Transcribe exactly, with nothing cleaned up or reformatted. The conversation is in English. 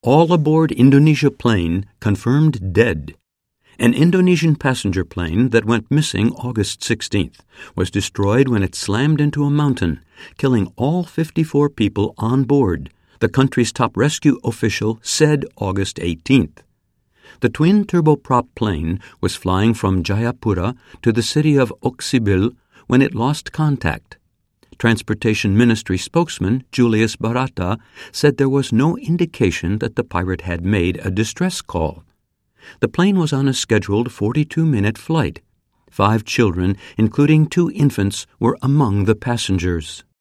All aboard Indonesia plane confirmed dead. An Indonesian passenger plane that went missing August sixteenth was destroyed when it slammed into a mountain, killing all fifty-four people on board, the country's top rescue official said August eighteenth. The twin turboprop plane was flying from Jayapura to the city of Oksibil when it lost contact. Transportation Ministry spokesman Julius Barata said there was no indication that the pirate had made a distress call. The plane was on a scheduled forty-two minute flight. Five children, including two infants, were among the passengers.